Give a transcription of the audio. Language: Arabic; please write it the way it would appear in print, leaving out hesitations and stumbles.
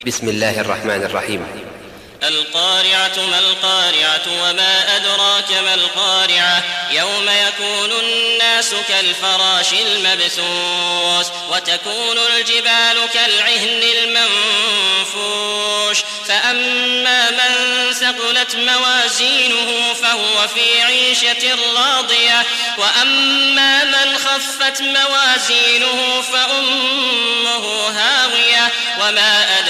بسم الله الرحمن الرحيم. القارعة ما القارعة وما أدراك ما القارعة يوم يكون الناس كالفراش المبثوث وتكون الجبال كالعهن المنفوش فأما من ثقلت موازينه فهو في عيشة راضية وأما من خفت موازينه فأمه هاوية وما